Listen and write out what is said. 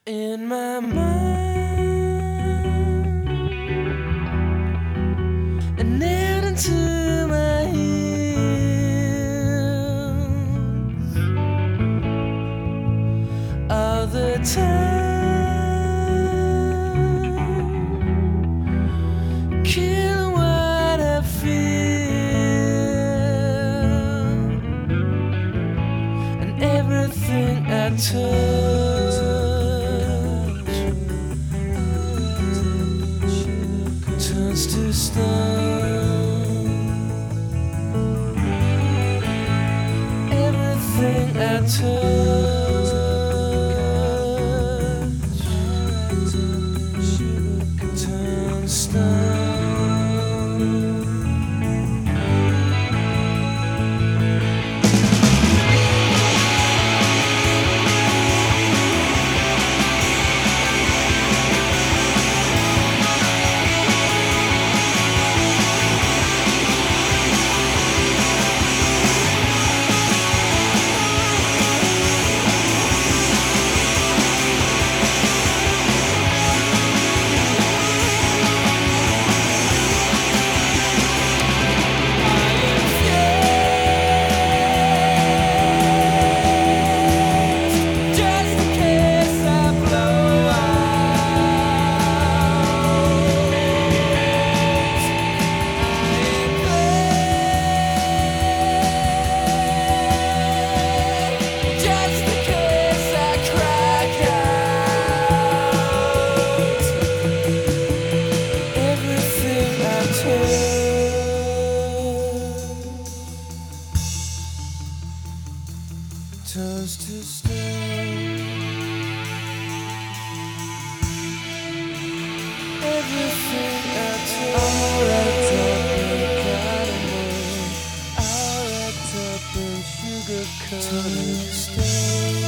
In my mind and then into my ears all the time, kill what I feel and everything I touch turns to stone. Everything I touch turns stone. Turns to stone. Everything I touch, all wrapped up in caramel, all wrapped up in sugar coated stone.